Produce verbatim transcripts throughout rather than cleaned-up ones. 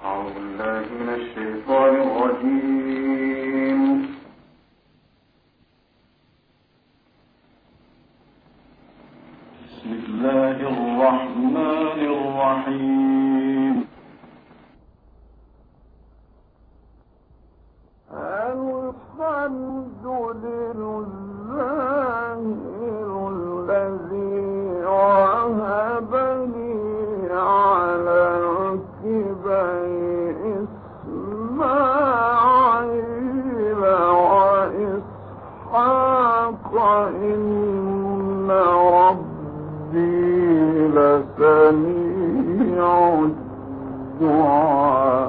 أعوذ بالله من الشيطان الرجيم. بسم الله الرحمن الرحيم. الحمد لله الذي وهب لي على الكبر إسماعيل وإسحاق إن ربي لسميع الدعاء.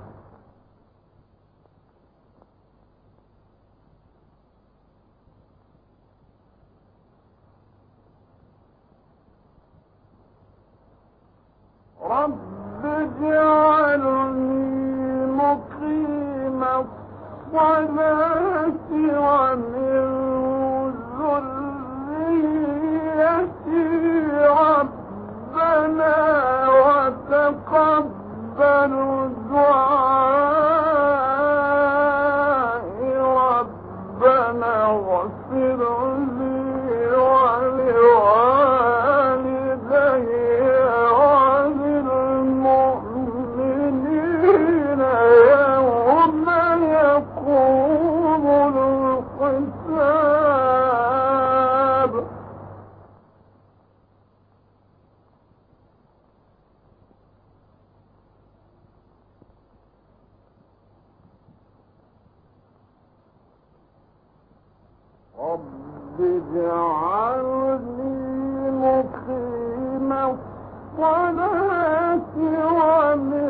رب اجعلني مقيم الصلاة ومن ذريتي ربنا وتقبل دعائي ربنا واغفر لي ولوالدي يوم يقوم الحساب. رب اجعلني مقيم الصلاة ومن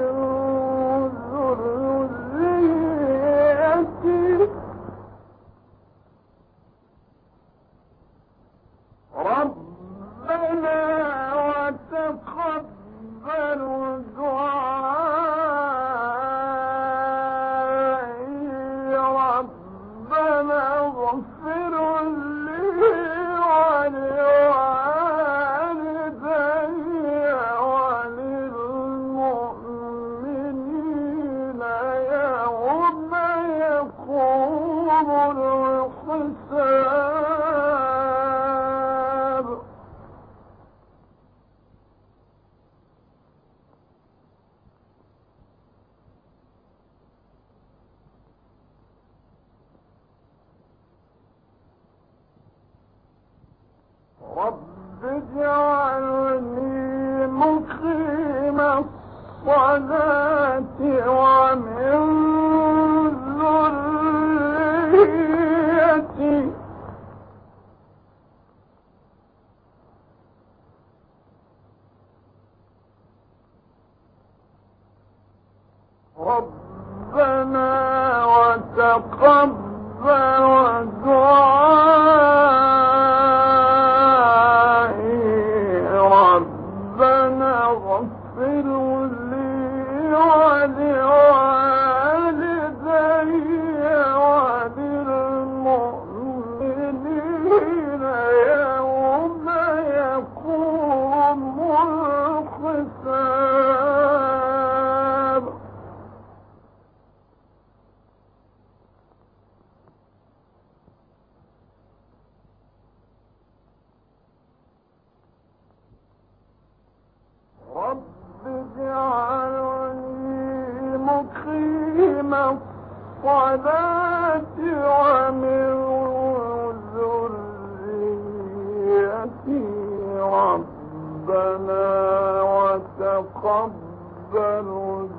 ربنا وتقبل دعائي ربنا اغفر لي ولوالدي وللمؤمنين يوم يقوم الحساب. رب اجعلني مقيم الصلاة ومن ذريتي ربنا وتقبل دعائي ربنا اغفر لي ولوالدي وللمؤمنين يوم يقوم الحساب. رب اجعلني مقيم الصلاة ومن ذريتي ربنا وتقبل